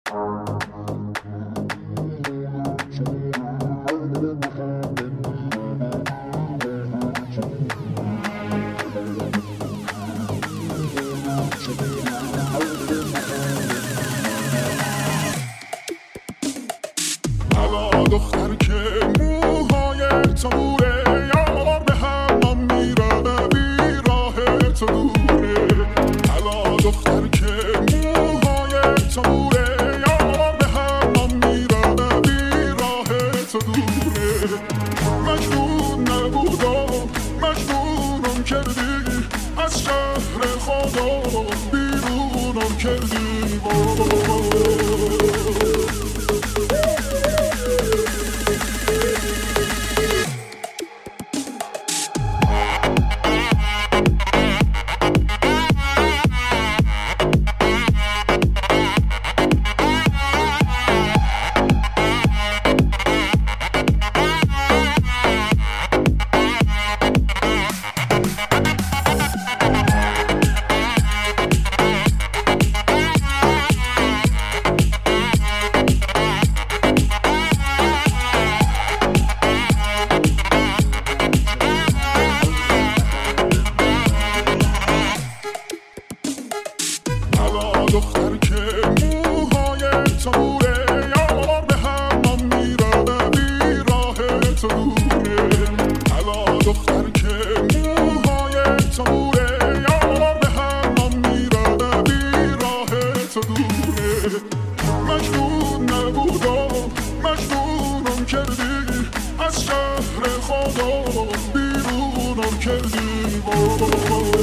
دختر که موهای تو دوره یار به هم میره بیراه تو دوره حالا دختر که موهای تو دوره یار به هم میره بیراه تو دوره مجنون نبودم مجنونم کردی از شهر خدا بیرونم کردی دختر که موهای تو دوره یار به هم میره بیراه تو دوره حالا دختر که موهای تو دوره یار به هم میره بیراه تو دوره مجنون نبودم مجنونم کردی از شهر خدا بیرونم کردی